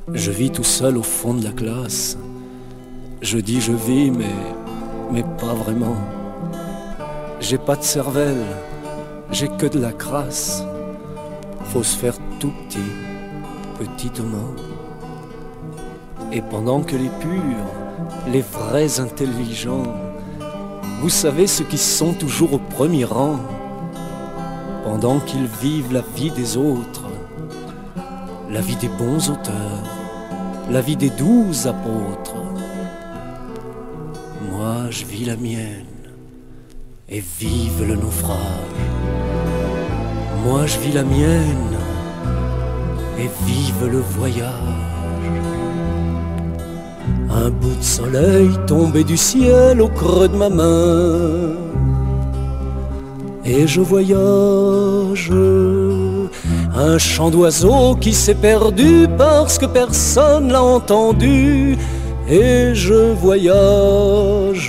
Je vis tout seul au fond de la classe. Je dis je vis, mais pas vraiment. J'ai pas de cervelle, j'ai que de la crasse. Faut se faire tout petit, petitement. Et pendant que les purs, les vrais intelligents, vous savez ceux qui sont toujours au premier rang, pendant qu'ils vivent la vie des autres, la vie des bons auteurs, la vie des 12 apôtres, moi je vis la mienne, et vive le naufrage. Moi je vis la mienne, et vive le voyage. Un bout de soleil tombé du ciel au creux de ma main, et je voyage. Un chant d'oiseau qui s'est perdu parce que personne l'a entendu, et je voyage.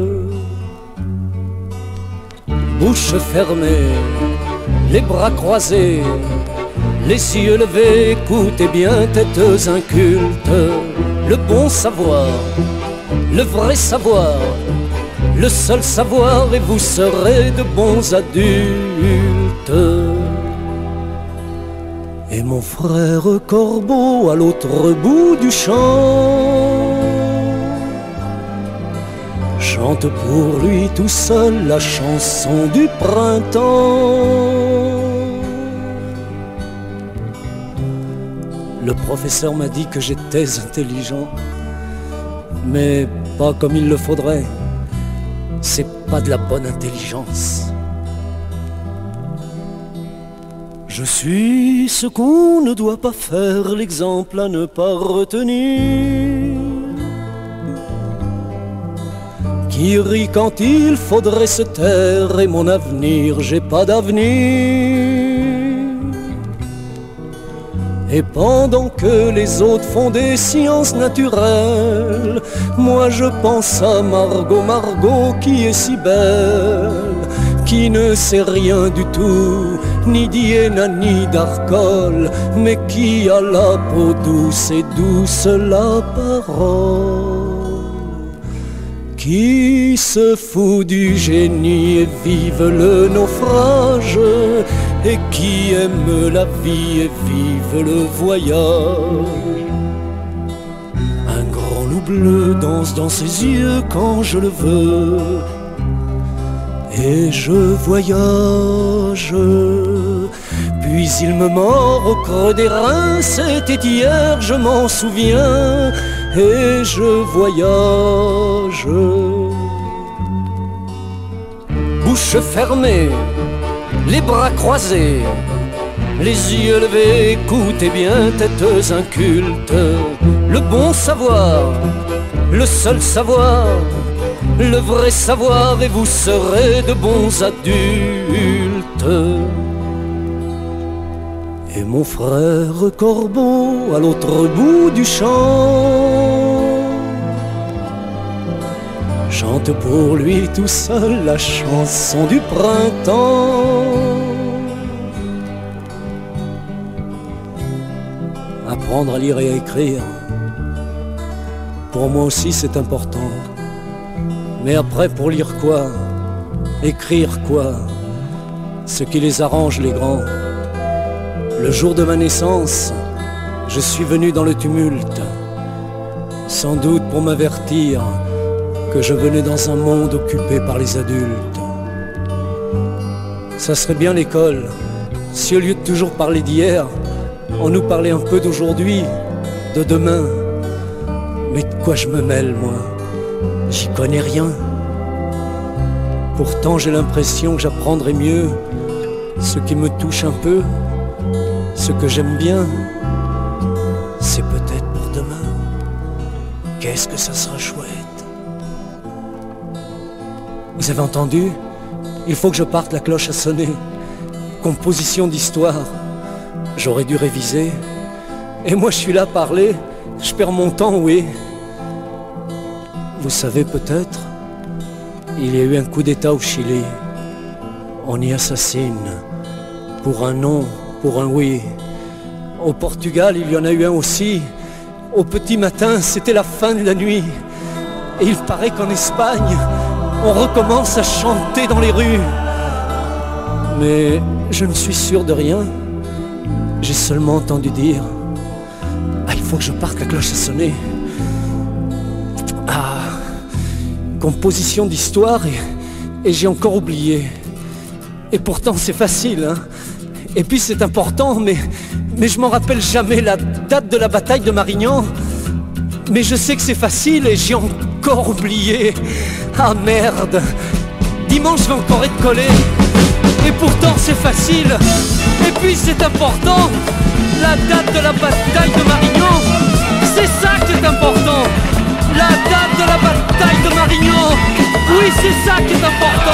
Bouche fermée, les bras croisés, les yeux levés, écoutez bien têtes incultes. Le bon savoir, le vrai savoir, le seul savoir, et vous serez de bons adultes. Et mon frère corbeau à l'autre bout du champ chante pour lui tout seul la chanson du printemps. Le professeur m'a dit que j'étais intelligent, mais pas comme il le faudrait. C'est pas de la bonne intelligence. Je suis ce qu'on ne doit pas faire, l'exemple à ne pas retenir, qui rit quand il faudrait se taire, et mon avenir, j'ai pas d'avenir. Et pendant que les autres font des sciences naturelles, moi je pense à Margot, Margot qui est si belle, qui ne sait rien du tout, ni d'Iéna ni d'Arcole, mais qui a la peau douce et douce la parole, qui se fout du génie et vive le naufrage, et qui aime la vie et vive le voyage. Un grand loup bleu danse dans ses yeux quand je le veux, et je voyage. Puis il me mord au creux des reins, c'était hier, je m'en souviens, et je voyage. Bouche fermée, les bras croisés, les yeux levés, écoutez bien têtes incultes. Le bon savoir, le seul savoir, le vrai savoir, et vous serez de bons adultes. Et mon frère corbeau à l'autre bout du champ chante pour lui tout seul la chanson du printemps. Apprendre à lire et à écrire, pour moi aussi c'est important. Mais après, pour lire quoi? Écrire quoi? Ce qui les arrange, les grands. Le jour de ma naissance, je suis venu dans le tumulte, sans doute pour m'avertir que je venais dans un monde occupé par les adultes. Ça serait bien l'école, si au lieu de toujours parler d'hier, on nous parlait un peu d'aujourd'hui, de demain. Mais de quoi je me mêle, moi? J'y connais rien. Pourtant j'ai l'impression que j'apprendrai mieux ce qui me touche un peu, ce que j'aime bien. C'est peut-être pour demain. Qu'est-ce que ça sera chouette. Vous avez entendu? Il faut que je parte, la cloche a sonné. Composition d'histoire. J'aurais dû réviser. Et moi je suis là à parler. Je perds mon temps, oui. Vous savez peut-être, il y a eu un coup d'État au Chili. On y assassine. Pour un non, pour un oui. Au Portugal, il y en a eu un aussi. Au petit matin, c'était la fin de la nuit. Et il paraît qu'en Espagne, on recommence à chanter dans les rues. Mais je ne suis sûr de rien. J'ai seulement entendu dire: ah, il faut que je parte, la cloche a sonné. Ah, composition d'histoire et j'ai encore oublié. Et pourtant c'est facile, hein. Et puis c'est important, mais je m'en rappelle jamais la date de la bataille de Marignan. Mais je sais que c'est facile et j'ai encore oublié. Ah merde, dimanche je vais encore être collé. Et pourtant c'est facile. Et puis c'est important, la date de la bataille de Marignan. C'est ça qui est important. La date de la bataille de Marignan. Oui, c'est ça qui est important.